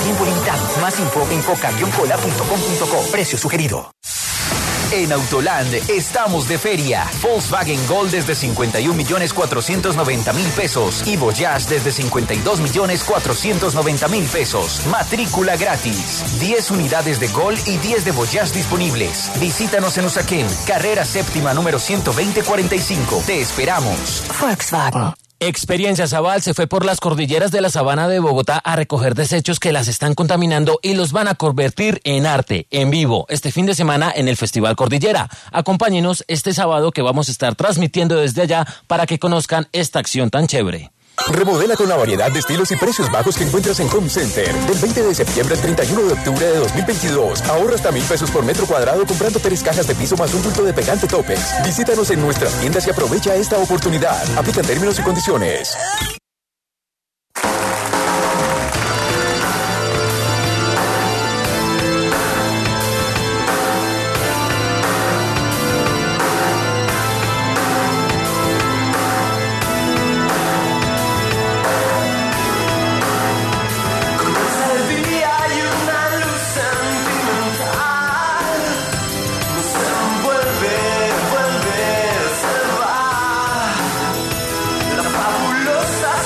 Tiempo limitado. Más info en coca-cola.com.co. Precio sugerido. En Autoland estamos de feria. Volkswagen Gol desde 51.490.000 pesos y Voyage desde 52.490.000 pesos. Matrícula gratis. 10 unidades de Gol y 10 de Voyage disponibles. Visítanos en Usaquén, carrera séptima número 12045. Te esperamos. Volkswagen. Experiencia Zabal se fue por las cordilleras de la sabana de Bogotá a recoger desechos que las están contaminando y los van a convertir en arte, en vivo, este fin de semana en el Festival Cordillera. Acompáñenos este sábado que vamos a estar transmitiendo desde allá para que conozcan esta acción tan chévere. Remodela con la variedad de estilos y precios bajos que encuentras en Home Center. Del 20 de septiembre al 31 de octubre de 2022. Ahorra hasta 1.000 pesos por metro cuadrado comprando 3 cajas de piso más un bulto de pegante Topex. Visítanos en nuestras tiendas y aprovecha esta oportunidad. Aplican términos y condiciones. La fabulosa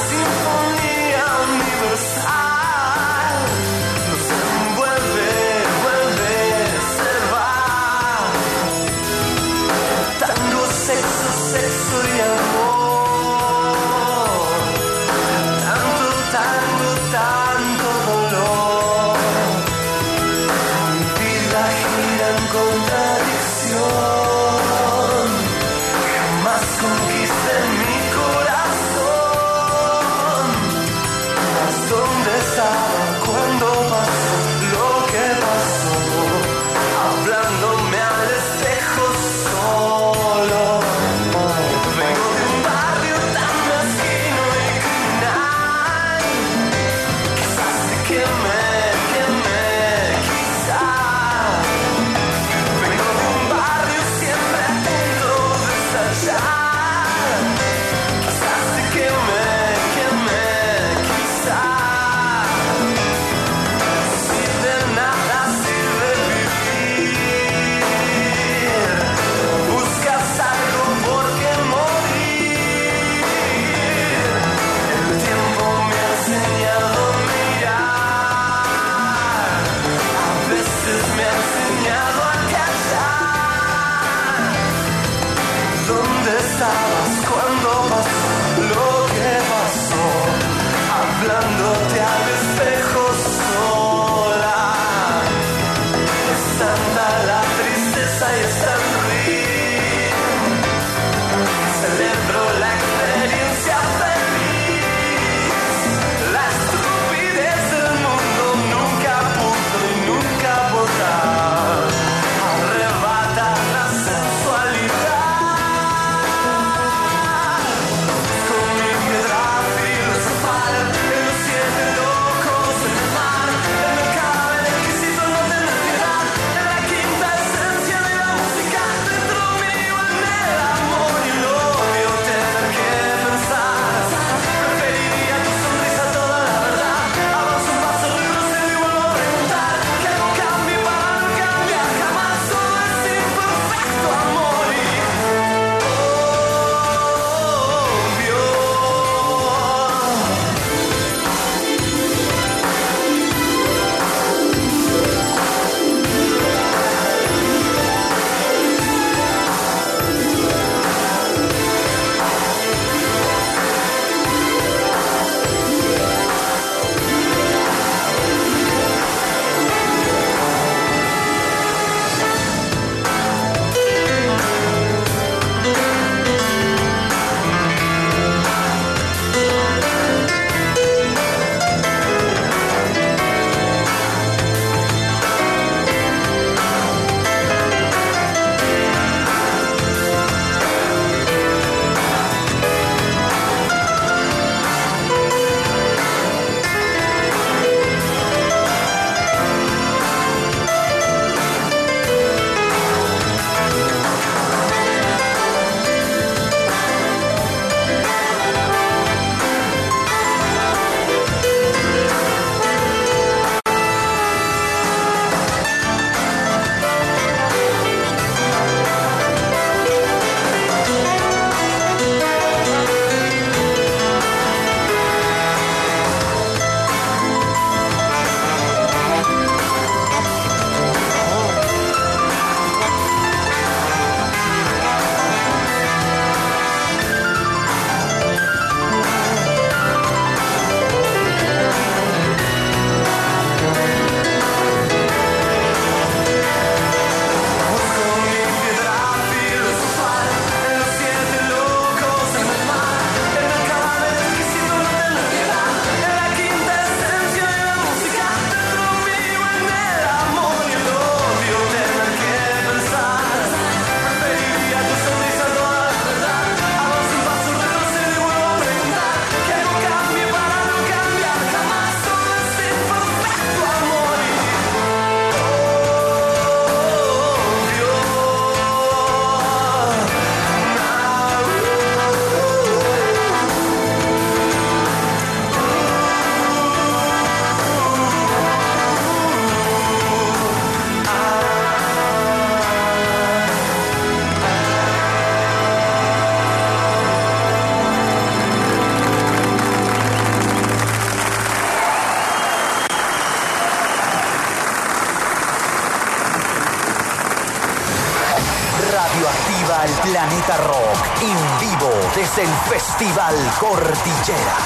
activa el Planeta Rock en vivo desde el Festival Cordillera.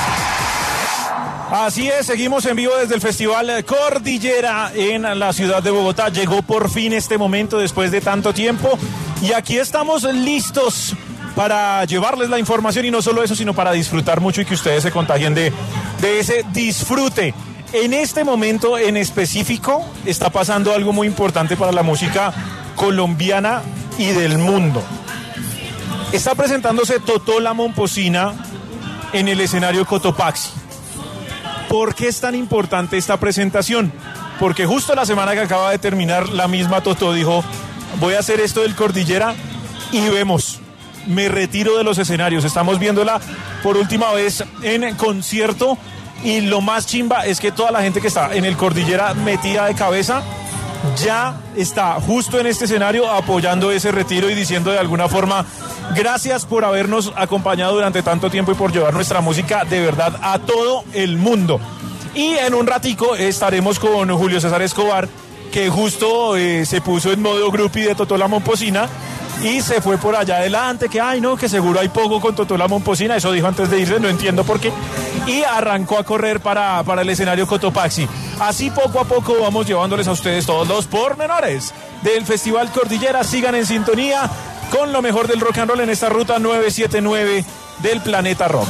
Así es, seguimos en vivo desde el Festival Cordillera en la ciudad de Bogotá. Llegó por fin este momento después de tanto tiempo y aquí estamos listos para llevarles la información y no solo eso, sino para disfrutar mucho y que ustedes se contagien de ese disfrute. En este momento en específico está pasando algo muy importante para la música colombiana y del mundo. Está presentándose Totó la Momposina en el escenario Cotopaxi. ¿Por qué es tan importante esta presentación? Porque justo la semana que acaba de terminar, la misma Totó dijo, voy a hacer esto del Cordillera y vemos, me retiro de los escenarios. Estamos viéndola por última vez en concierto y lo más chimba es que toda la gente que está en el Cordillera metida de cabeza ya está justo en este escenario apoyando ese retiro y diciendo de alguna forma gracias por habernos acompañado durante tanto tiempo y por llevar nuestra música de verdad a todo el mundo. Y en un ratico estaremos con Julio César Escobar, que justo se puso en modo groupie de Totó la Momposina y se fue por allá adelante, que ay no, que seguro hay poco con Totó la Momposina, eso dijo antes de irse, no entiendo por qué, y arrancó a correr para el escenario Cotopaxi. Así poco a poco vamos llevándoles a ustedes todos los pormenores del Festival Cordillera. Sigan en sintonía con lo mejor del rock and roll en esta ruta 979 del Planeta Rock.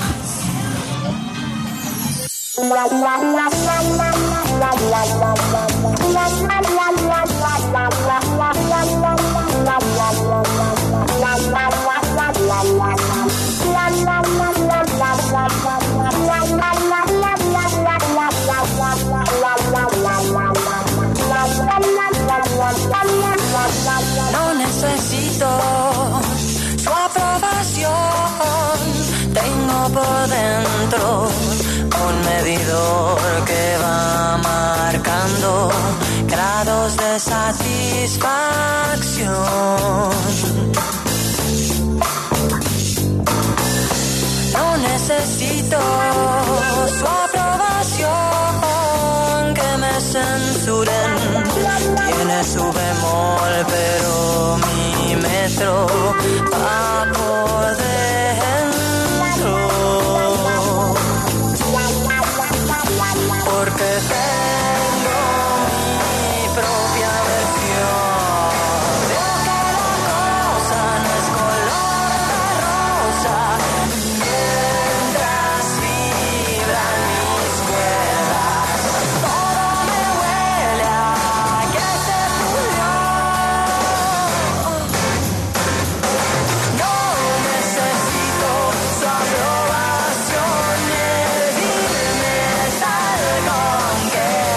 No necesito su aprobación, tengo por dentro un medidor que va marcando grados de satisfacción. No necesito su aprobación, que me censuren, tiene su bemol, pero mi metro va por dentro, porque tengo mi propia versión. Veo que la cosa no es color de rosa, mientras vibran mis cuerdas, todo me huele a que se pudrió. No necesito su aprobación, ni decirme tal con que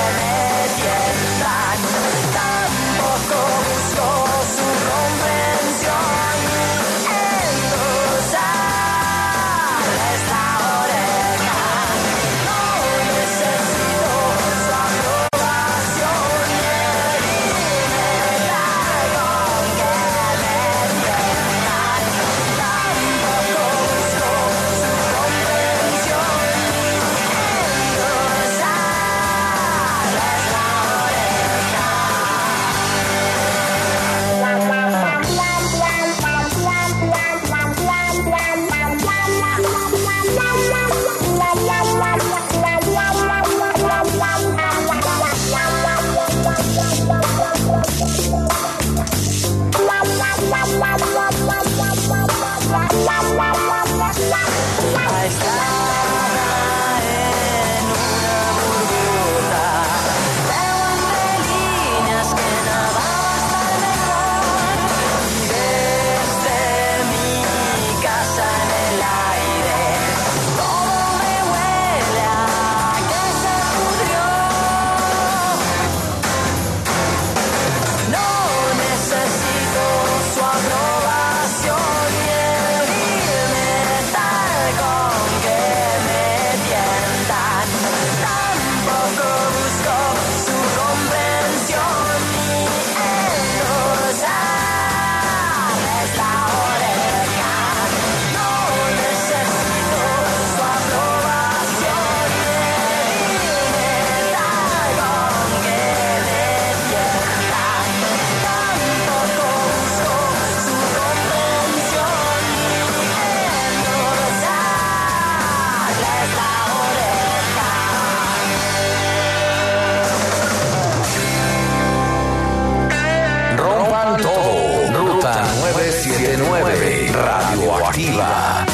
89 Radioactiva.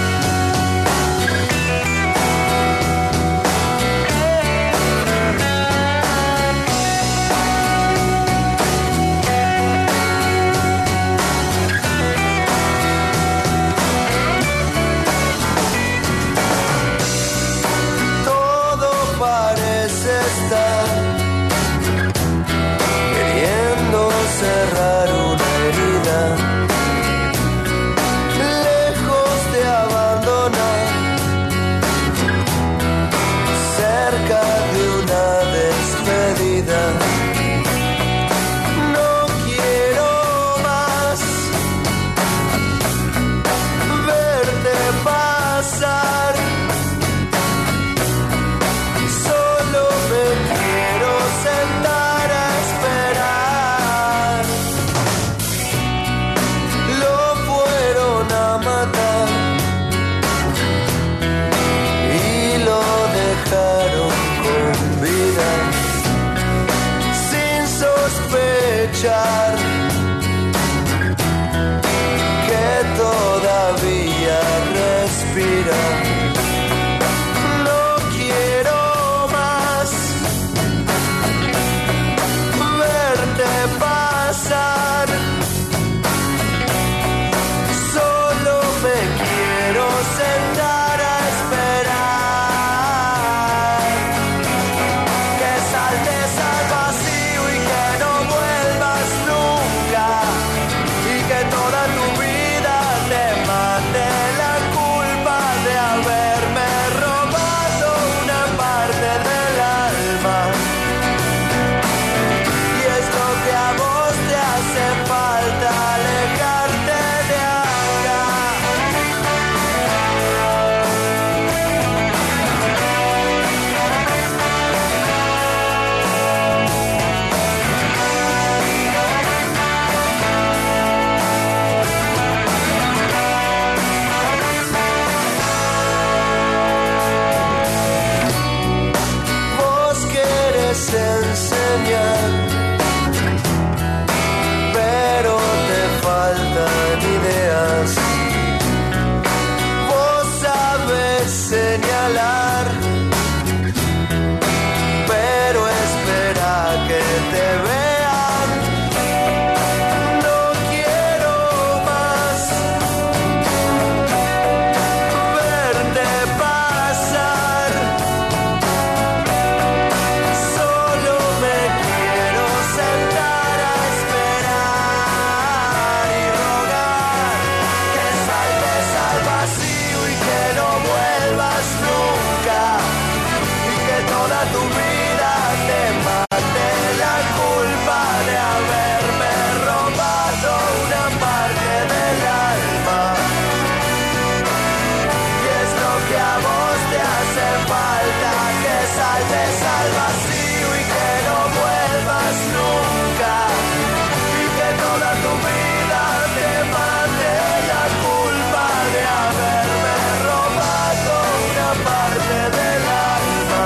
Cerrar una herida, lejos de abandonar, cerca de una despedida. No quiero más verte pasar, solo me quiero sentar a esperar. Matar y lo dejaron con vida sin sospechar que todavía respira. No quiero más verte pasar, me quiero sentar a esperar que saltes al vacío y que no vuelvas nunca, y que toda tu vida te mate la culpa de haberme robado una parte del alma. Y es lo que a vos te hace falta, alejarte de acá. Enseñar, pero te faltan ideas. Vos sabes señalar, pero espera que te vean. No quiero más verte pasar, me quiero sentar a esperar y rogar que saltes al vacío y que no vuelvas nunca, y que toda tu vida te mate la culpa de haberme robado una parte del alma. Y es lo que a vos te hace falta, que saltes al vacío y que no vuelvas nunca, y que toda tu vida te mate la culpa de haberme robado una parte del alma.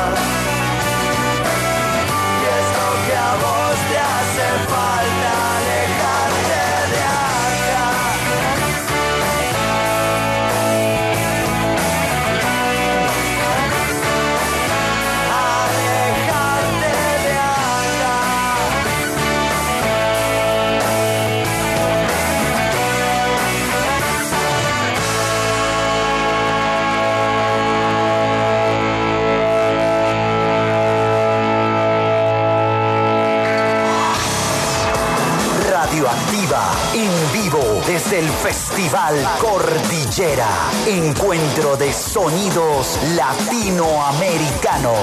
Y es lo que a vos te hace falta, alejarte de acá. Alejarte de acá. Radioactiva en vivo desde el Festival Cordillera. Encuentro de sonidos latinoamericanos.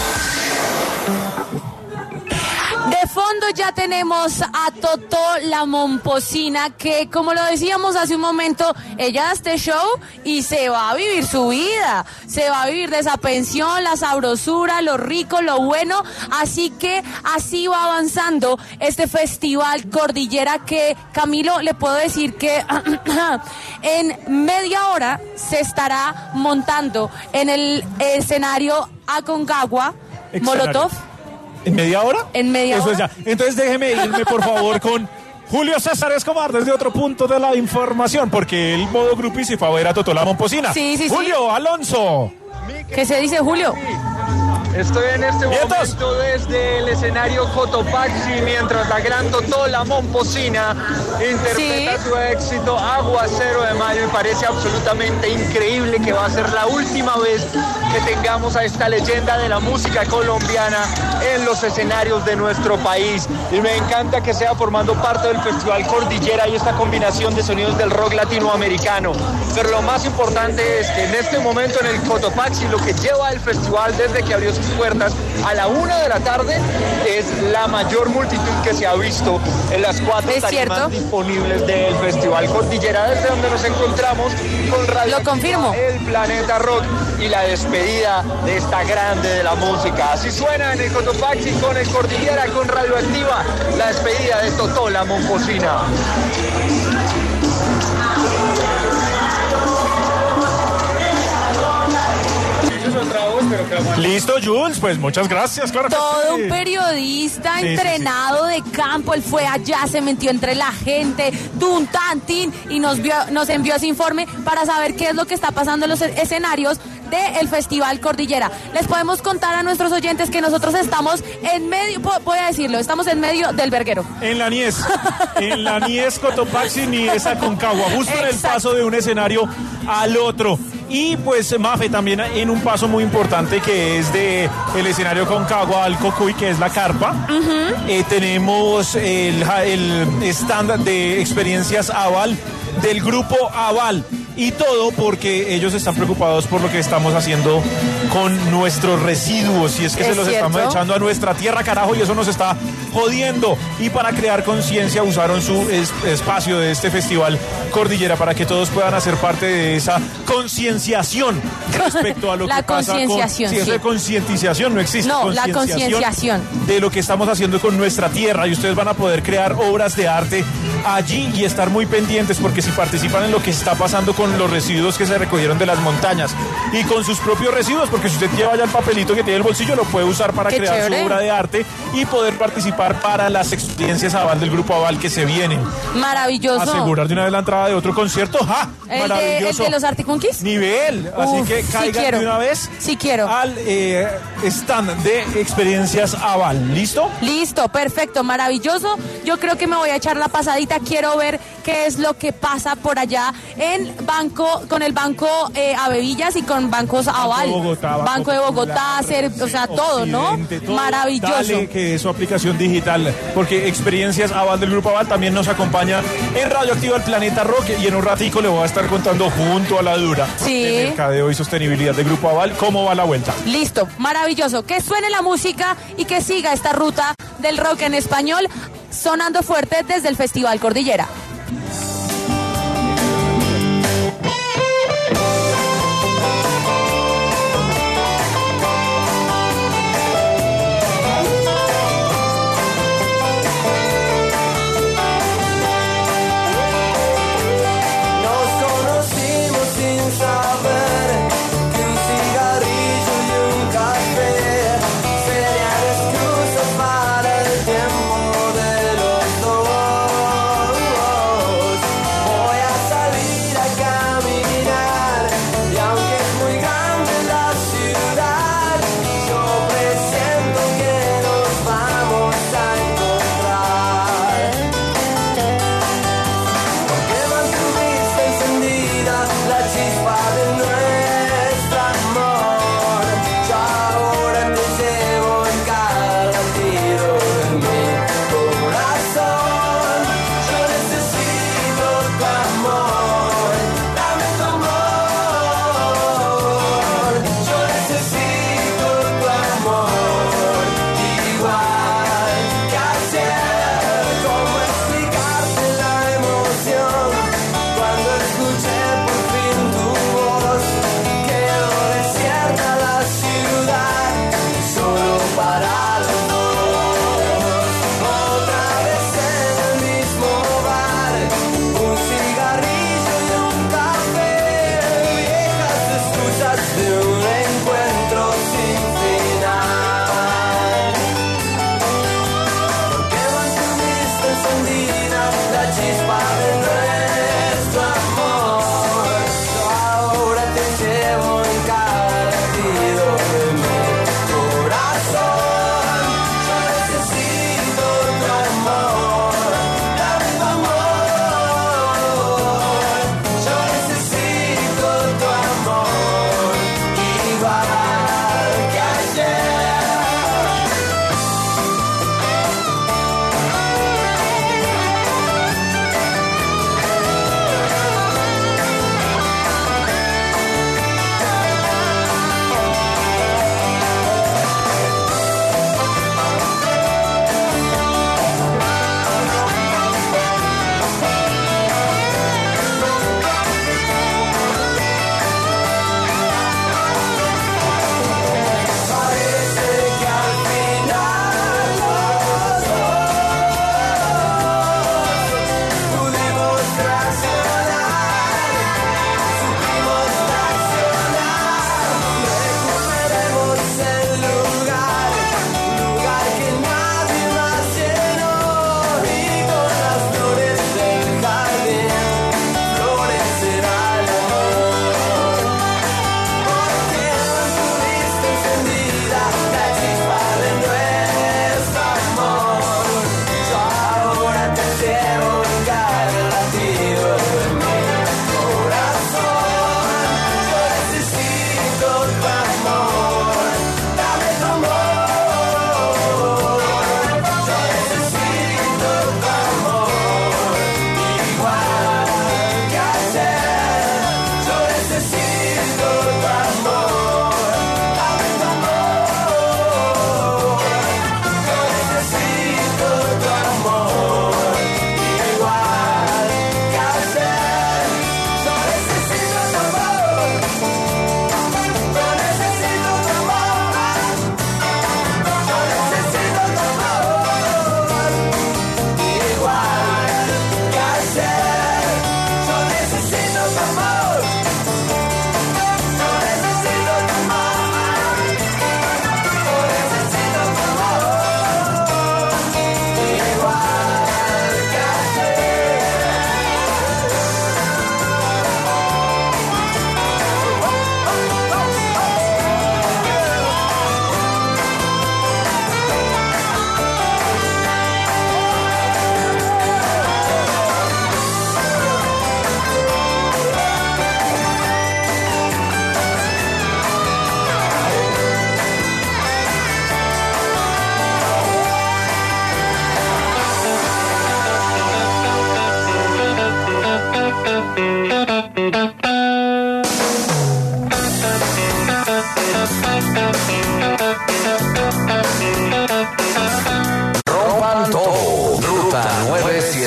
De fondo ya tenemos a Totó la Momposina, que como lo decíamos hace un momento, ella da este show y se va a vivir su vida, se va a vivir de esa pensión, la sabrosura, lo rico, lo bueno, así que así va avanzando este Festival Cordillera, que Camilo, le puedo decir que en media hora se estará montando en el escenario Aconcagua, Molotov. ¿En media hora? En media Eso hora. es ya. Entonces déjeme irme, por favor, con Julio César Escobar desde otro punto de la información, porque el modo grupi se fue a ver a Totó la Momposina. Sí. Julio, Alonso. ¿Qué se dice, Julio? Estoy en este ¡Vientos! momento desde el escenario Cotopaxi mientras la gran Totó la Momposina interpreta su éxito Aguacero de Mayo, y parece absolutamente increíble que va a ser la última vez que tengamos a esta leyenda de la música colombiana en los escenarios de nuestro país. Y me encanta que sea formando parte del Festival Cordillera y esta combinación de sonidos del rock latinoamericano. Pero lo más importante es que en este momento en el Cotopaxi lo que lleva el festival desde que abrió sus puertas a la 1 de la tarde es la mayor multitud que se ha visto en las 4 tarimas disponibles del Festival Cordillera, desde donde nos encontramos con Radio Lo confirmo. El Planeta Rock y la despedida de esta grande de la música. Así suena en el Cotopaxi con el Cordillera, con Radioactiva, la despedida de Totó la Momposina. Listo, Jules, pues muchas gracias. Claro que Todo sí. un periodista entrenado de campo. Él fue allá, se metió entre la gente, tun, tan, tin, y nos envió ese informe para saber qué es lo que está pasando en los escenarios del Festival Cordillera. Les podemos contar a nuestros oyentes que nosotros estamos en medio, voy a decirlo, estamos en medio del verguero. En la Nies Cotopaxi, Nies Aconcagua, justo en el paso de un escenario al otro. Y pues Mafe también en un paso muy importante que es de el escenario Aconcagua al Cocuy, que es la carpa. Tenemos el stand de experiencias Aval del grupo Aval. Y todo porque ellos están preocupados por lo que estamos haciendo con nuestros residuos. Y es que se los estamos echando a nuestra tierra, carajo, y eso nos está jodiendo. Y para crear conciencia usaron su espacio de este festival Cordillera para que todos puedan hacer parte de esa concienciación respecto a lo que pasa con... concienciación, sí, eso de concientización no existe. No, la concienciación de lo que estamos haciendo con nuestra tierra. Y ustedes van a poder crear obras de arte allí y estar muy pendientes, porque si participan en lo que está pasando con los residuos que se recogieron de las montañas y con sus propios residuos, porque si usted lleva ya el papelito que tiene el bolsillo, lo puede usar para crear su obra de arte y poder participar para las experiencias Aval del grupo Aval que se vienen. Maravilloso. Asegurar de una vez la entrada de otro concierto. ¡Ja! Maravilloso. ¿El de los Arctic Monkeys? Nivel. Así que caigan de una vez al stand de experiencias Aval. ¿Listo? Listo, perfecto, maravilloso. Yo creo que me voy a echar la pasadita. Quiero ver qué es lo que pasa por allá con el Banco Avevillas y con Bancos Aval. Banco de Bogotá, o sea, todo, ¿no? Todo. Maravilloso. Dale, que es su aplicación digital, porque Experiencias Aval del Grupo Aval también nos acompaña en Radioactiva el Planeta Rock, y en un ratico le voy a estar contando junto a la dura de mercadeo y sostenibilidad del Grupo Aval cómo va la vuelta. Listo, maravilloso. Que suene la música y que siga esta ruta del rock en español sonando fuerte desde el Festival Cordillera. Excusas para el tiempo de los dos.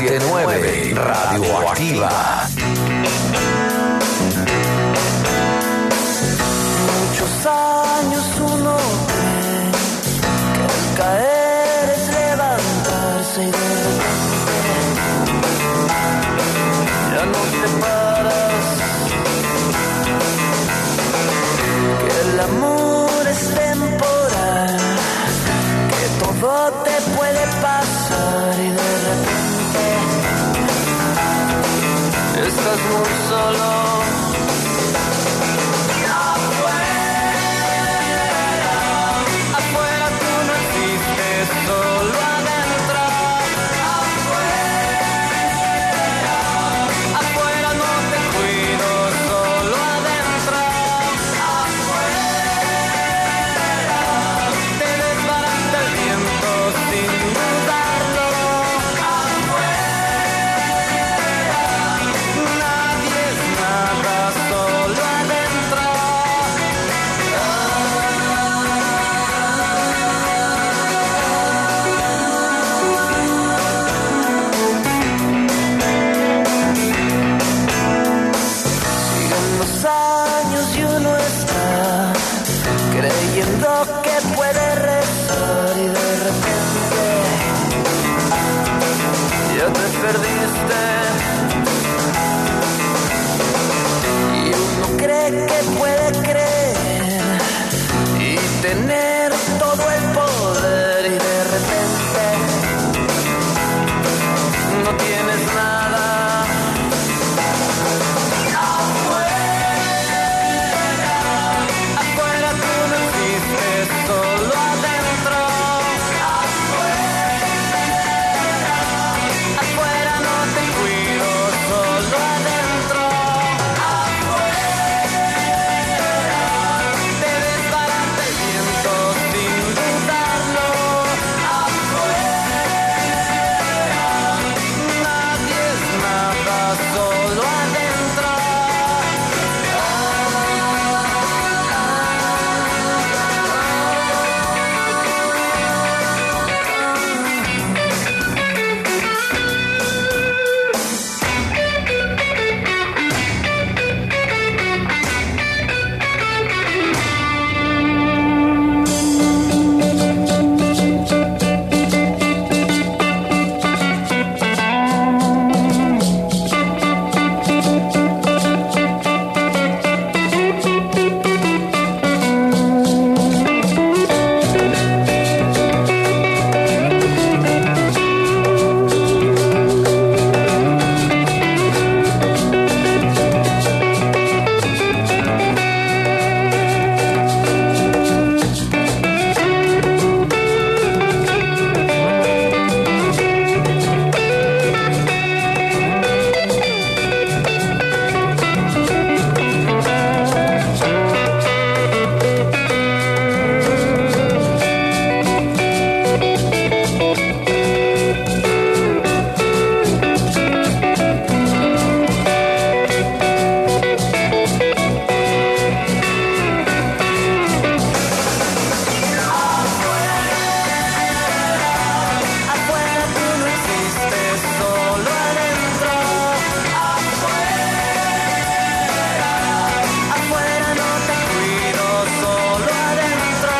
89 Radioactiva. Muchos años uno cree que el caer es levantarse y de repente ya no te paras, que el amor es temporal, que todo te puede pasar y de repente estás muy solo. Afuera tú no existes, solo adentro. Afuera no te cuido, solo adentro. Te desbarata el viento sin dudarlo. Nadie es nada, solo adentro. Siguen los años y uno está creyendo que puede rezar y de repente ya te perdiste. Y uno cree que puede creer y tener todo el poder y de repente no tienes nada. Afuera tú no existes, solo adentro. Afuera no te cuido, solo adentro. Te desbarata el viento sin dudarlo. Nadie es nada, solo adentro. Afuera tú no existes, solo adentro. Afuera no te cuido, solo adentro.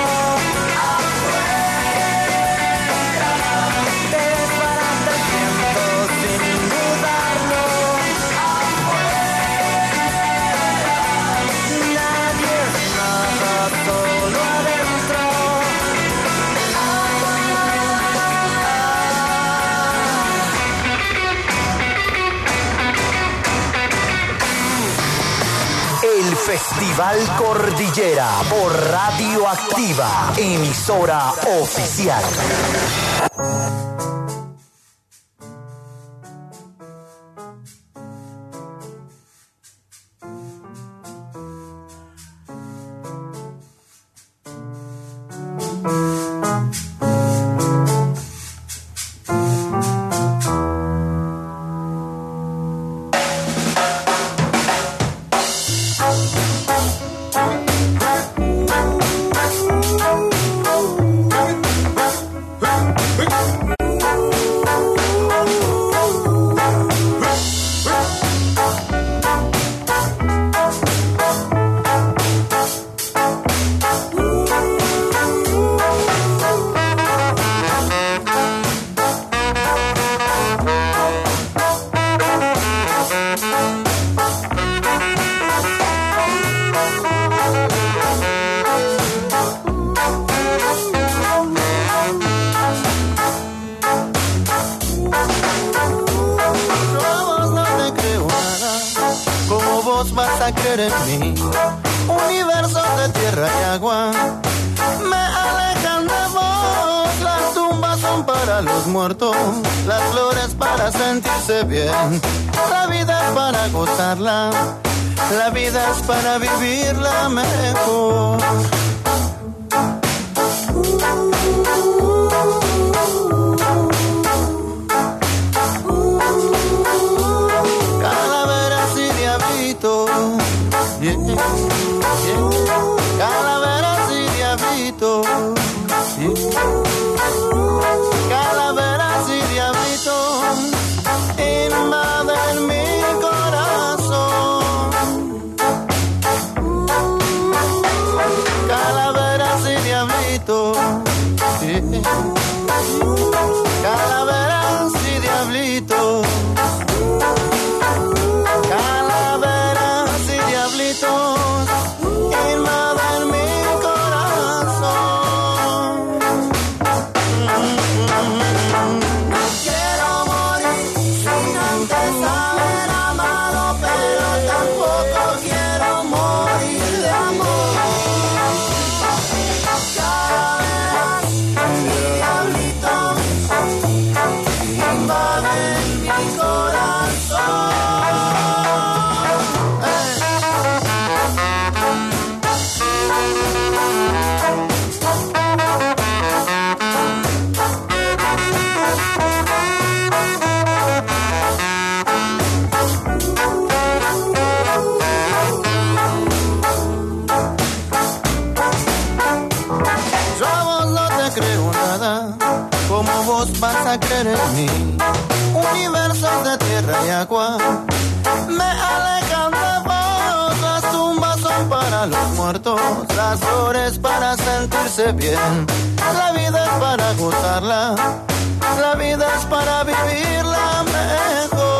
Te desbarata el viento sin dudarlo. Nadie es nada, solo adentro. El Festival Cordillera por Radioactiva, emisora oficial. vos vas a creer en mí. Universos de tierra y agua me alejan de vos. Las tumbas son para los muertos, las flores para sentirse bien. La vida es para gozarla, la vida es para vivirla mejor. Calaveras y diablitos, yeah, yeah. Calaveras y diablitos, yeah. Calaveras y diablitos invaden mi corazón. Calaveras y diablitos, yeah. Calaveras y diablitos. Calaveras y diablitos invaden mi corazón. Quiero morir sin antes haber amado, pero tampoco quiero morir de amor. Calaveras y diablitos invaden mi corazón. Yo a vos no te creo nada, como vos vas a creer en mí. Universos de tierra y agua me alejan de vos. Las tumbas son para los muertos, las flores para sentirse bien. La vida es para gozarla, la vida es para vivirla mejor.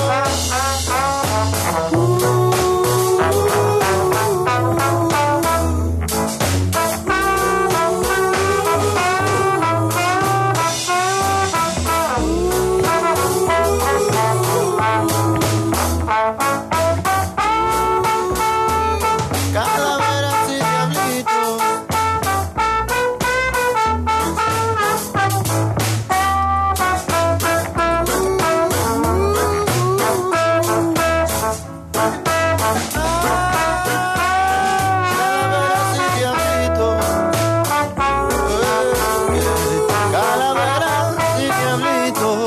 Calaveras y diablitos. Calaveras y diablitos. Calaveras y diablitos.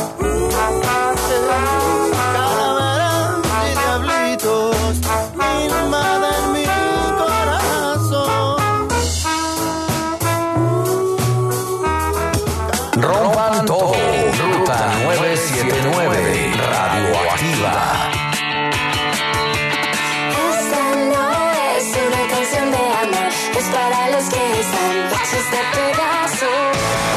Calaveras y diablitos invaden mi corazón. Rompan todo. Ruta 979 Radioactiva. Esta no es una canción de amor, es para los que están hechos de pedazos.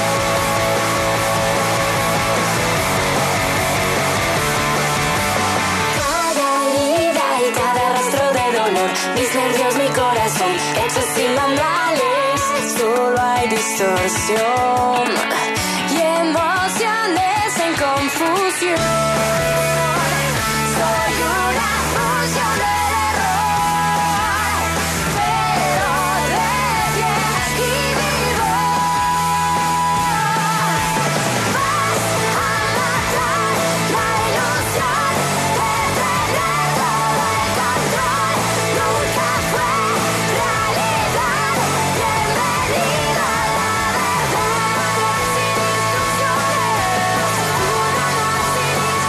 Cada herida y cada rastro de dolor, mis nervios, mi corazón, hechos sin manuales. Solo hay distorsión y emociones en confusión. Soy una fusión del error, pero de bien y vivo. Vas a matar la ilusión de tener todo el control. Nunca fue realidad. Bienvenida a la verdad. Sin instrucciones, una sin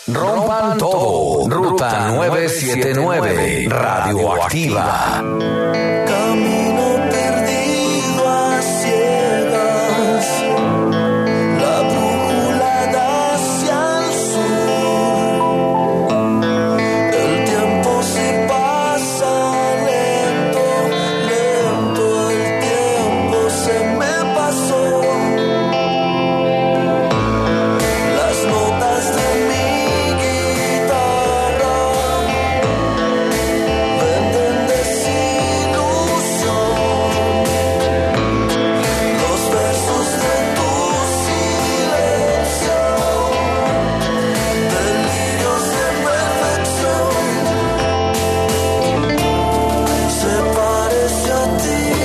Rompan todo. Ruta 979. Radioactiva. Camino perdido a ciegas, la brújula da hacia el sur. El tiempo se pasa lento, lento, el tiempo se me pasó. Las notas de mi guitarra venden desilusión. Los versos de tu silencio, delirios de perfección. Se parece a ti,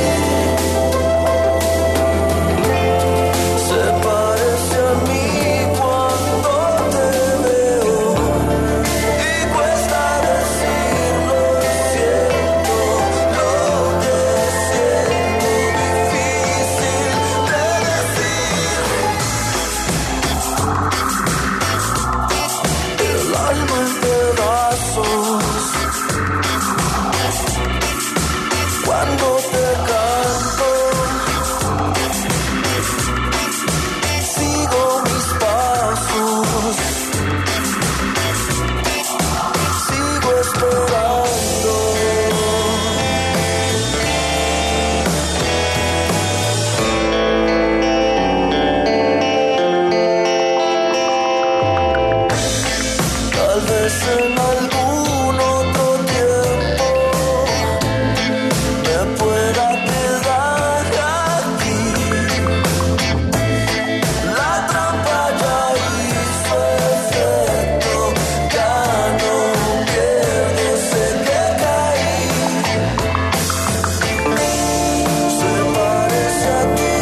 se parece a mí cuando te veo y cuesta decirlo, siento lo que siento, difícil de decir. El alma en pedazos cuando te canto. Sigo mis pasos, sigo esperando. Tal vez en algún otro tiempo me pueda quedar aquí. La trampa ya hizo efecto, ya no pierdo, sé que caí. Se parece a ti,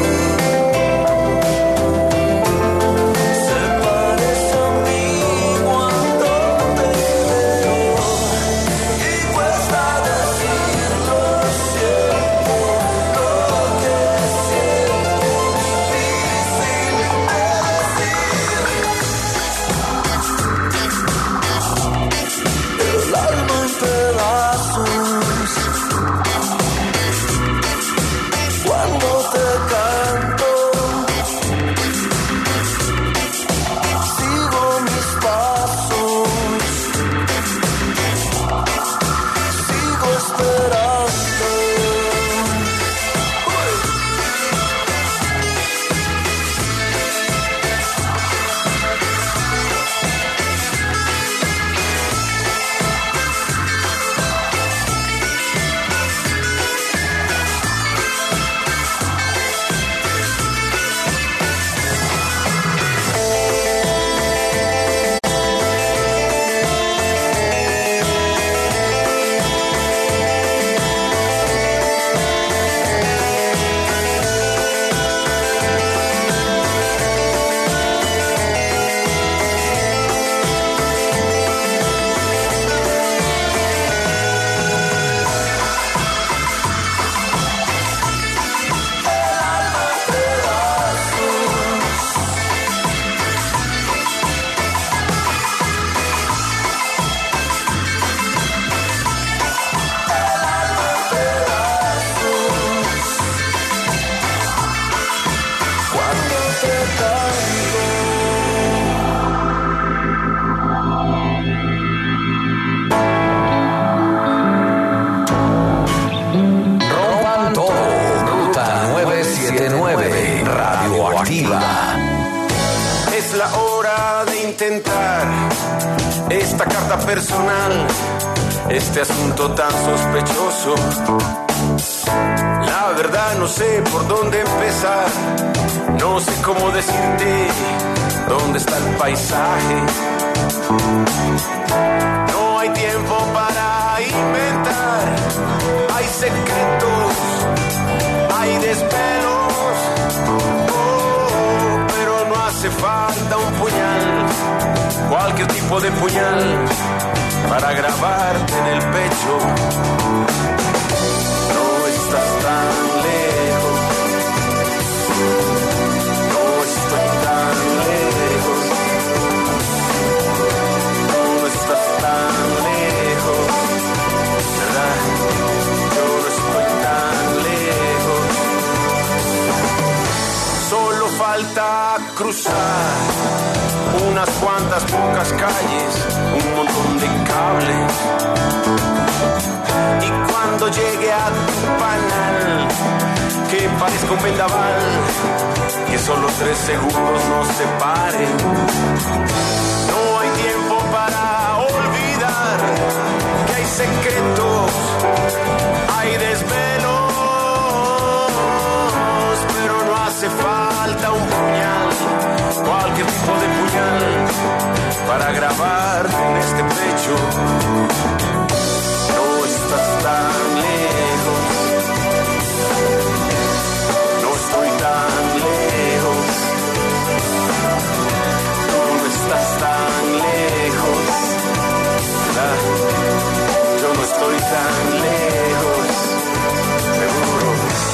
se parece a mí cuando te veo y cuesta decirlo, siento lo que siento, difícil de decir. El alma en pedazos cuando te canto. Sigo mis pasos, sigo esperando. Cuando te canto. Rompan todo. Ruta 979. Radioactiva. Es la hora de intentar esta carta personal, este asunto tan sospechoso. La verdad no sé por dónde empezar, no sé cómo decirte dónde está el paisaje. No hay tiempo para inventar, hay secretos, hay desvelos, pero no hace falta un puñal, cualquier tipo de puñal, para grabarte en el pecho. No estás tan lejos, no estoy tan lejos. pocas calles, un montón de cables. Y cuando llegue a tu panal, que parezca un vendaval, que solo 3 segundos nos separen. No hay tiempo para olvidar que hay secretos, hay desvelos, pero no hace falta un puñal, cualquier tipo de puñal, para grabar en este pecho. No estás tan lejos, no estoy tan lejos, tú no estás tan lejos, ¿verdad? Yo no estoy tan lejos, seguro.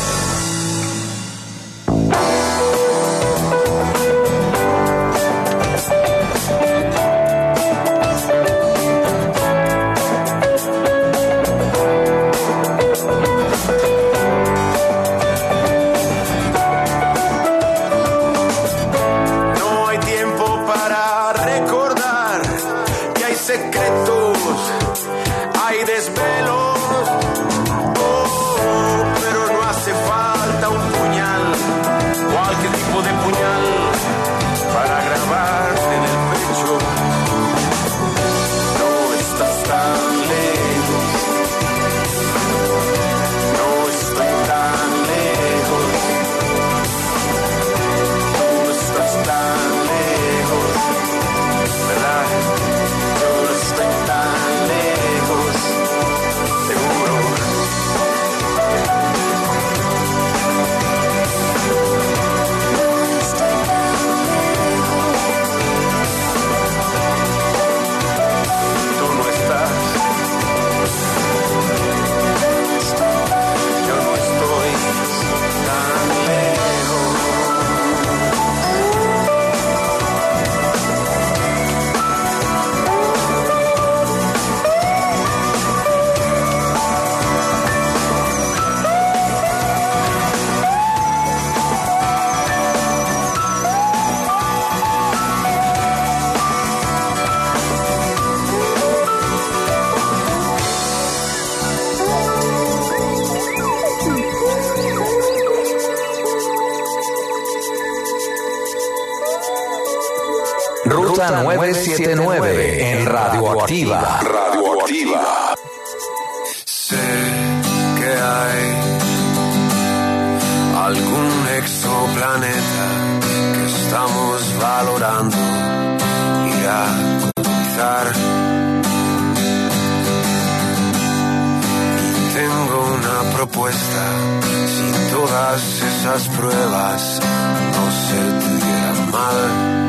Ruta 979 en Radioactiva. Radioactiva. Sé que hay algún exoplaneta que estamos valorando ir a colonizar. Y tengo una propuesta: si todas esas pruebas no se tuvieran mal,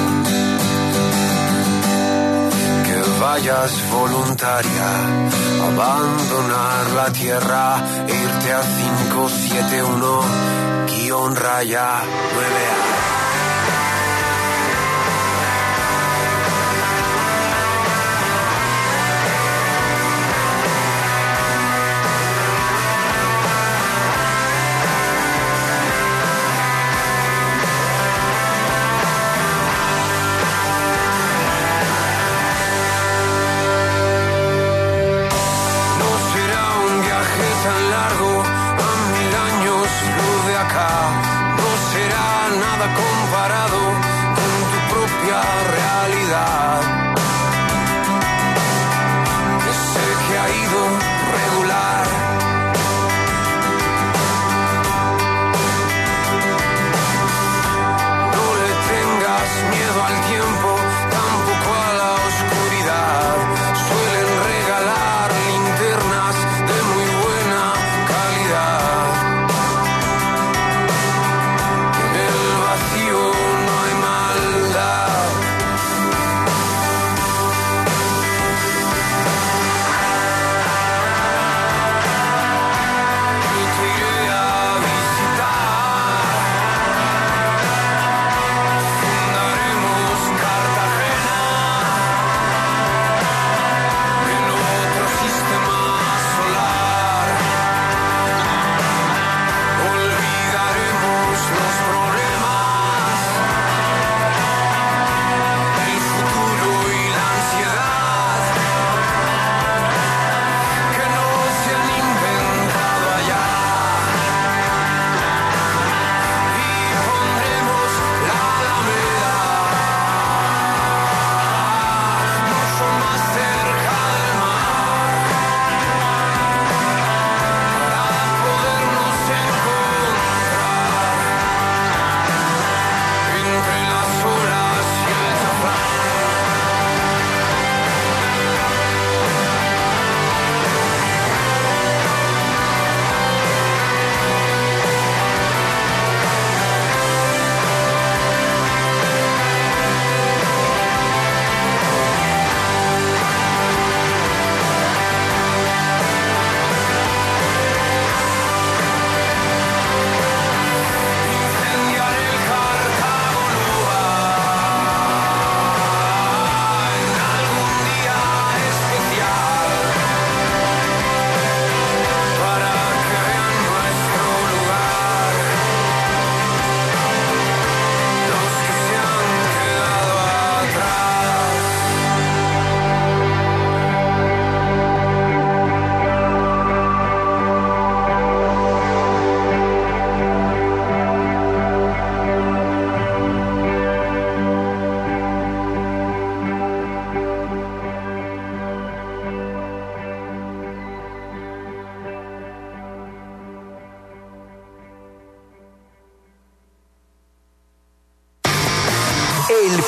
vayas voluntaria a abandonar la tierra e irte a 571-9A.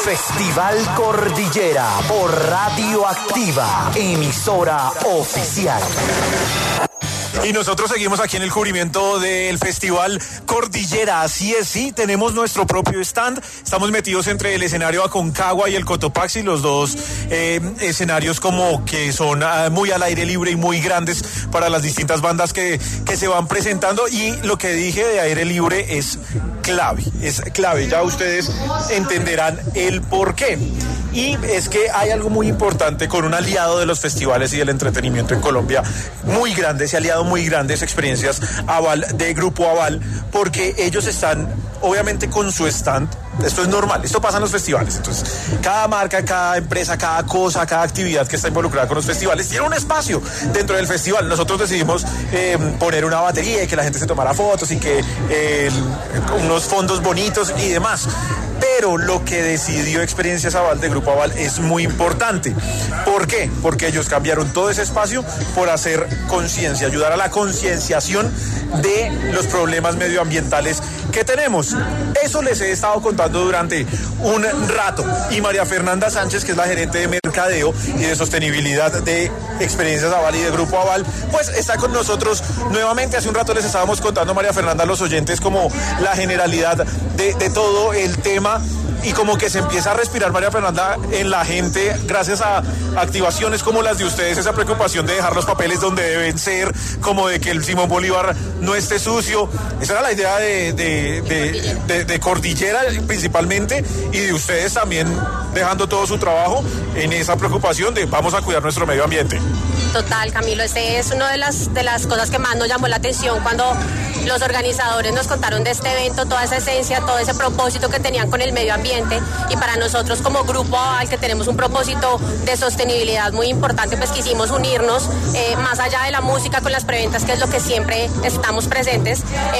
Festival Cordillera por Radioactiva, emisora oficial. Y nosotros seguimos aquí en el cubrimiento del Festival Cordillera. Así es, sí, tenemos nuestro propio stand. Estamos metidos entre el escenario Aconcagua y el Cotopaxi, los dos escenarios como que son muy al aire libre y muy grandes para las distintas bandas que se van presentando. Y lo que dije de aire libre es clave. Ya ustedes entenderán el porqué. Y es que hay algo muy importante con un aliado de los festivales y del entretenimiento en Colombia, muy grande, ese aliado muy grande, es Experiencias Aval, de Grupo Aval, porque ellos están obviamente con su stand. Esto es normal, esto pasa en los festivales. Entonces, cada marca, cada empresa, cada cosa, cada actividad que está involucrada con los festivales tiene un espacio dentro del festival. Nosotros decidimos poner una batería y que la gente se tomara fotos y que unos fondos bonitos y demás. Pero lo que decidió Experiencias Aval de Grupo Aval es muy importante. ¿Por qué? Porque ellos cambiaron todo ese espacio por hacer conciencia, ayudar a la concienciación de los problemas medioambientales que tenemos. Eso les he estado contando durante un rato. Y María Fernanda Sánchez, que es la gerente de mercadeo y de sostenibilidad de Experiencias Aval y de Grupo Aval, pues está con nosotros nuevamente. Hace un rato les estábamos contando, María Fernanda, a los oyentes como la generalidad de todo el tema. Y como que se empieza a respirar, María Fernanda, en la gente, gracias a activaciones como las de ustedes, esa preocupación de dejar los papeles donde deben ser, como de que el Simón Bolívar no esté sucio. Esa era la idea de Cordillera principalmente, y de ustedes también dejando todo su trabajo en esa preocupación de vamos a cuidar nuestro medio ambiente. Total, Camilo, este es una de las cosas que más nos llamó la atención cuando los organizadores nos contaron de este evento, toda esa esencia, todo ese propósito que tenían con el medio ambiente. Y para nosotros como Grupo Aval, que tenemos un propósito de sostenibilidad muy importante, pues quisimos unirnos más allá de la música con las preventas, que es lo que siempre estamos presentes,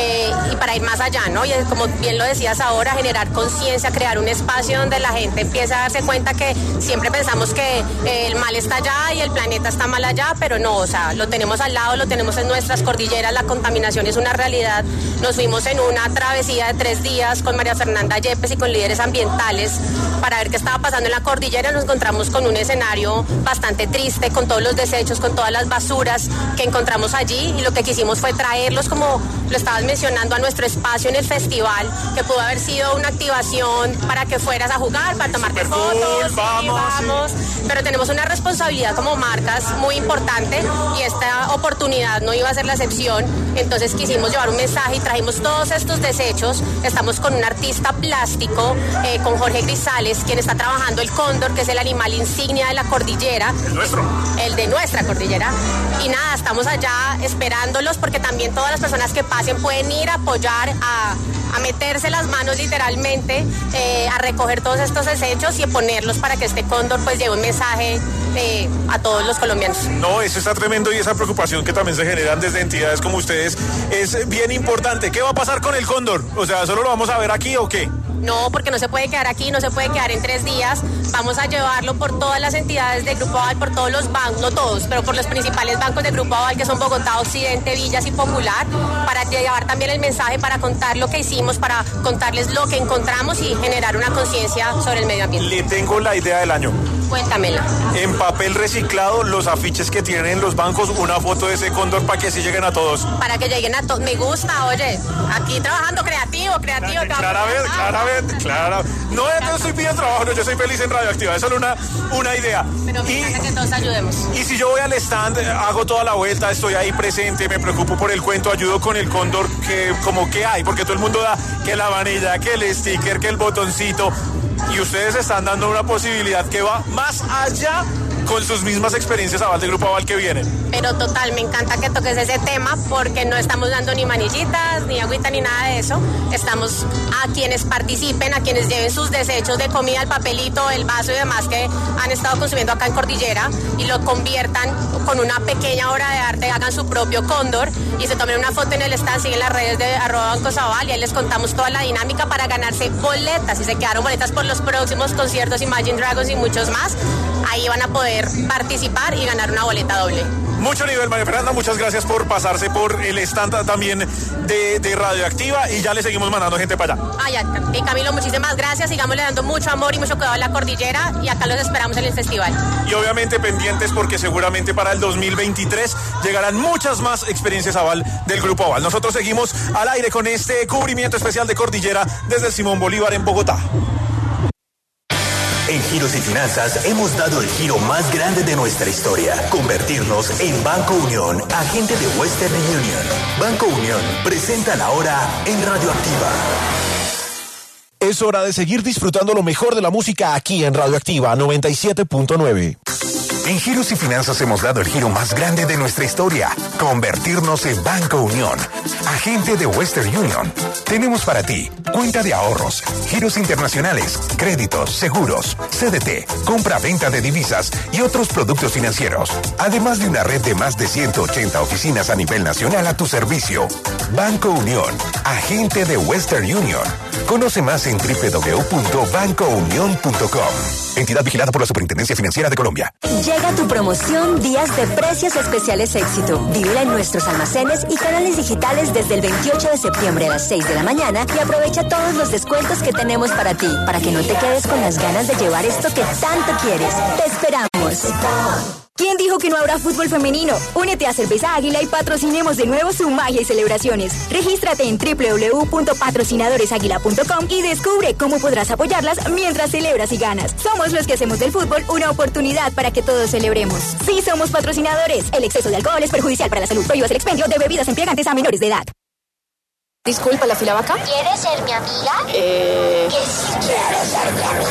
y para ir más allá, ¿no? Y como bien lo decías ahora, generar conciencia, crear un espacio donde la gente empiece a darse cuenta que siempre pensamos que el mal está allá y el planeta está mal allá, pero no, o sea, lo tenemos al lado, lo tenemos en nuestras cordilleras, la contaminación es una realidad. Nos fuimos en una travesía de 3 días con María Fernanda Yepes y con líderes ambientales para ver qué estaba pasando en la cordillera. Nos encontramos con un escenario bastante triste, con todos los desechos, con todas las basuras que encontramos allí, y lo que quisimos fue traerlos, como lo estabas mencionando, a nuestro espacio en el festival, que pudo haber sido una activación para que fueras a jugar, para tomarte fotos, vamos. Pero tenemos una responsabilidad como marcas muy importante, y esta oportunidad no iba a ser la excepción. Entonces quisimos llevar un mensaje y trajimos todos estos desechos. Estamos con un artista plástico, con Jorge Grisales, quien está trabajando el cóndor, que es el animal insignia de la cordillera. ¿El nuestro? El de nuestra cordillera. Y nada, estamos allá esperándolos, porque también todas las personas que pasen pueden ir a apoyar, a meterse las manos literalmente, a recoger todos estos desechos y ponerlos para que este cóndor pues lleve un mensaje a todos los colombianos. No, eso está tremendo, y esa preocupación que también se generan desde entidades como ustedes es bien importante. ¿Qué va a pasar con el cóndor? O sea, ¿solo lo vamos a ver aquí o qué? No, porque no se puede quedar aquí, no se puede quedar en 3 días. Vamos a llevarlo por todas las entidades de Grupo Aval, por todos los bancos, no todos, pero por los principales bancos de Grupo Aval, que son Bogotá, Occidente, Villas y Popular, para llevar también el mensaje, para contar lo que hicimos, para contarles lo que encontramos y generar una conciencia sobre el medio ambiente. Le tengo la idea del año. Cuéntamela. En papel reciclado, los afiches que tienen los bancos, una foto de ese cóndor para que así lleguen a todos. Para que lleguen a todos. Me gusta, oye, aquí trabajando creativo. Claramente. No, yo estoy pidiendo trabajo, no, yo soy feliz en Radioactiva, es solo una idea. Pero me encanta que todos ayudemos. Y si yo voy al stand, hago toda la vuelta, estoy ahí presente, me preocupo por el cuento, ayudo con el cóndor, que hay, porque todo el mundo da que la vanilla, que el sticker, que el botoncito, y ustedes están dando una posibilidad que va más allá con sus mismas experiencias Aval de Grupo Aval que vienen. Pero total, me encanta que toques ese tema, porque no estamos dando ni manillitas, ni agüita, ni nada de eso. Estamos a quienes participen, a quienes lleven sus desechos de comida, el papelito, el vaso y demás que han estado consumiendo acá en Cordillera, y lo conviertan con una pequeña obra de arte, hagan su propio cóndor y se tomen una foto en el stand, siguen las redes de @BancosAval, y ahí les contamos toda la dinámica para ganarse boletas. Y se quedaron boletas por los próximos conciertos Imagine Dragons y muchos más. Ahí van a poder participar y ganar una boleta doble. Mucho nivel, María Fernanda, muchas gracias por pasarse por el stand también de Radioactiva y ya le seguimos mandando gente para allá. Y Camilo, muchísimas gracias, sigamos le dando mucho amor y mucho cuidado a la cordillera y acá los esperamos en el festival. Y obviamente pendientes porque seguramente para el 2023 llegarán muchas más experiencias Aval del Grupo Aval. Nosotros seguimos al aire con este cubrimiento especial de Cordillera desde el Simón Bolívar en Bogotá. En Giros y Finanzas hemos dado el giro más grande de nuestra historia, convertirnos en Banco Unión, agente de Western Union. Banco Unión presenta la hora en Radioactiva. Es hora de seguir disfrutando lo mejor de la música aquí en Radioactiva 97.9. En Giros y Finanzas hemos dado el giro más grande de nuestra historia, convertirnos en Banco Unión, agente de Western Union. Tenemos para ti cuenta de ahorros, giros internacionales, créditos, seguros, CDT, compra-venta de divisas y otros productos financieros. Además de una red de más de 180 oficinas a nivel nacional a tu servicio. Banco Unión, agente de Western Union. Conoce más en www.bancounion.com. Entidad vigilada por la Superintendencia Financiera de Colombia. Llega tu promoción Días de Precios Especiales Éxito. Vívela en nuestros almacenes y canales digitales desde el 28 de septiembre a las 6 de la mañana y aprovecha todos los descuentos que tenemos para ti, para que no te quedes con las ganas de llevar esto que tanto quieres. Te esperamos. ¿Quién dijo que no habrá fútbol femenino? Únete a Cerveza Águila y patrocinemos de nuevo su magia y celebraciones. Regístrate en www.patrocinadoresaguila.com y descubre cómo podrás apoyarlas mientras celebras y ganas. Somos los que hacemos del fútbol una oportunidad para que todos celebremos. Sí somos patrocinadores. El exceso de alcohol es perjudicial para la salud. Prohíbas el expendio de bebidas embriagantes a menores de edad. Disculpa, ¿la fila va acá? ¿Quieres ser mi amiga? Que sí quiero ser mi amiga.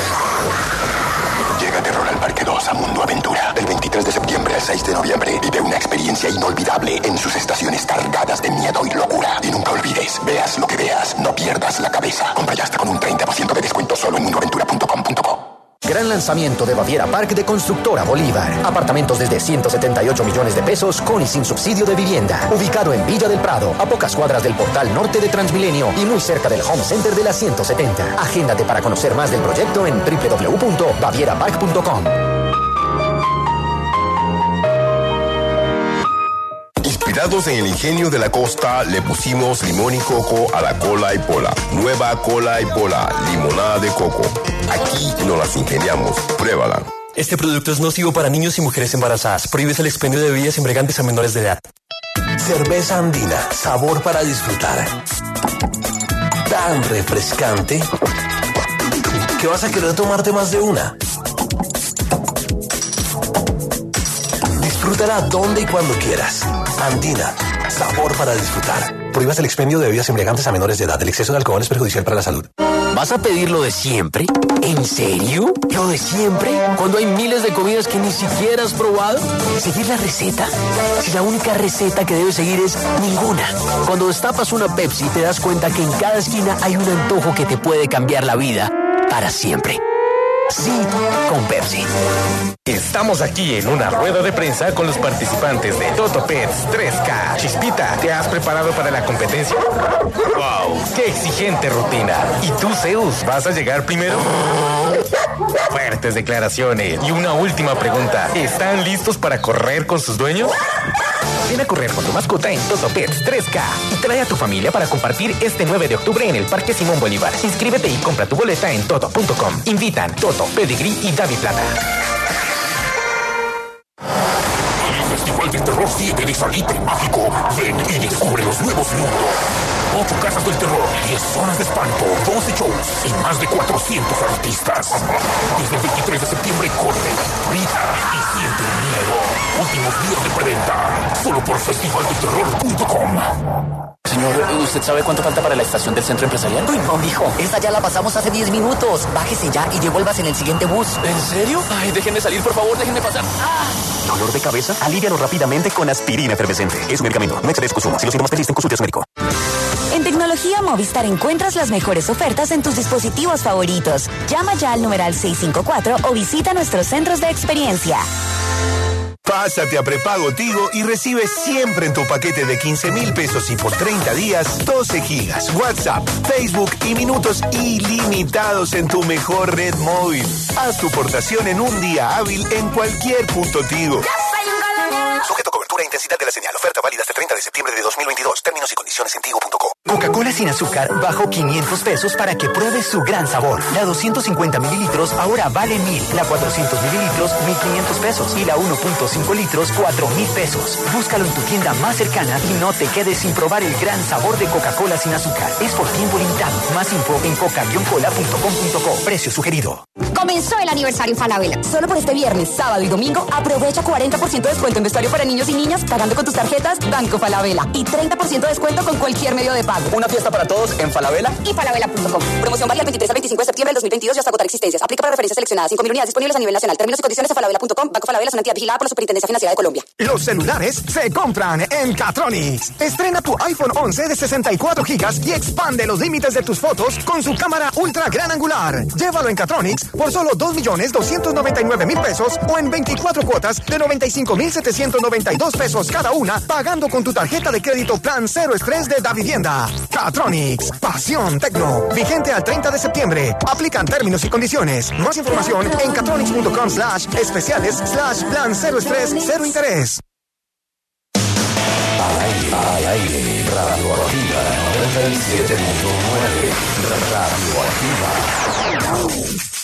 Llega Terror al Parque 2 a Mundo Aventura. Del 23 de septiembre al 6 de noviembre. Vive una experiencia inolvidable en sus estaciones cargadas de miedo y locura. Y nunca olvides, veas lo que veas, no pierdas la cabeza. Compra ya hasta con un 30% de descuento solo en mundoaventura.com.co. Gran lanzamiento de Baviera Park de Constructora Bolívar. Apartamentos desde 178 millones de pesos con y sin subsidio de vivienda. Ubicado en Villa del Prado, a pocas cuadras del portal norte de Transmilenio y muy cerca del Home Center de la 170. Agéndate para conocer más del proyecto en www.bavierapark.com. Inspirados en el ingenio de la costa, le pusimos limón y coco a la cola y pola. Nueva cola y pola, limonada de coco. Aquí nos las ingeniamos. Pruébala. Este producto es nocivo para niños y mujeres embarazadas. Prohíbes el expendio de bebidas embriagantes a menores de edad. Cerveza Andina, sabor para disfrutar. Tan refrescante que vas a querer tomarte más de una. Disfrútala donde y cuando quieras. Andina, sabor para disfrutar. Prohíbas el expendio de bebidas embriagantes a menores de edad. El exceso de alcohol es perjudicial para la salud. ¿Vas a pedir lo de siempre? ¿En serio? ¿Lo de siempre? Cuando hay miles de comidas que ni siquiera has probado. ¿Seguir la receta? Si la única receta que debes seguir es ninguna. Cuando destapas una Pepsi te das cuenta que en cada esquina hay un antojo que te puede cambiar la vida para siempre. Sí, con Pepsi. Estamos aquí en una rueda de prensa con los participantes de Toto Pets 3K. Chispita, ¿te has preparado para la competencia? ¡Wow! ¡Qué exigente rutina! ¿Y tú, Zeus, vas a llegar primero? Fuertes declaraciones. Y una última pregunta. ¿Están listos para correr con sus dueños? Ven a correr con tu mascota en Toto Pets 3K y trae a tu familia para compartir este 9 de octubre en el Parque Simón Bolívar. Inscríbete y compra tu boleta en toto.com. Invitan Toto, Pedigree y Davi Plata. El Festival del Terror 7 de Salitre Mágico. Ven y descubre los nuevos mundos. 8 casas del terror, 10 zonas de espanto, 12 shows y más de 400 artistas. Desde el 23 de septiembre corre, grita y siente el miedo. Últimos días de preventa, solo por festivaldeterror.com. Señor, ¿usted sabe cuánto falta para la estación del centro empresarial? Uy, no, mijo, esa ya la pasamos hace 10 minutos. Bájese ya y devuélvase en el siguiente bus. ¿En serio? Ay, déjenme salir, por favor, déjenme pasar. ¿Dolor de cabeza? Alívialo rápidamente con aspirina efervescente. Es un medicamento, no excede su consumo. Si los síntomas persisten, consulte a su médico. En Tecnología Movistar encuentras las mejores ofertas en tus dispositivos favoritos. Llama ya al numeral 654 o visita nuestros centros de experiencia. Pásate a prepago Tigo y recibe siempre en tu paquete de 15,000 pesos y por 30 días 12 gigas, WhatsApp, Facebook y minutos ilimitados en tu mejor red móvil. Haz tu portación en un día hábil en cualquier punto Tigo. Sujeto a cobertura. altura e intensidad de la señal. Oferta válida hasta 30 de septiembre de 2022. Términos y condiciones en tigo.co. Coca-Cola sin azúcar bajó 500 pesos para que pruebes su gran sabor. La 250 mililitros ahora vale 1,000. La 400 mililitros, 1,500 pesos. Y la 1.5 litros, 4,000 pesos. Búscalo en tu tienda más cercana y no te quedes sin probar el gran sabor de Coca-Cola sin azúcar. Es por tiempo limitado. Más info en coca-cola.com.co. Precio sugerido. Comenzó el aniversario Falabella. Solo por este viernes, sábado y domingo, aprovecha 40% de descuento en vestuario para niños y niñas pagando con tus tarjetas Banco Falabella. Y 30% de descuento con cualquier medio de pago. Una fiesta para todos en Falabella y falabella.com. Promoción válida del 23 al 25 de septiembre del 2022 y hasta agotar existencias. Aplica para referencias seleccionadas. 5.000 unidades disponibles a nivel nacional. Términos y condiciones en falabella.com. Banco Falabella es una entidad vigilada por la Superintendencia Financiera de Colombia. Los celulares se compran en Catronics. Estrena tu iPhone 11 de 64 GB y expande los límites de tus fotos con su cámara ultra gran angular. Llévalo en Catronics por solo 2.299.000 pesos o en 24 cuotas de 95.792 pesos cada una, pagando con tu tarjeta de crédito Plan Cero Estrés de Davivienda. Catronics, pasión tecno. Vigente al 30 de septiembre. Aplican términos y condiciones. Más información en catronics.com/especiales/plan cero estrés, cero interés. Al aire, Radioactiva 97.9, Radioactiva.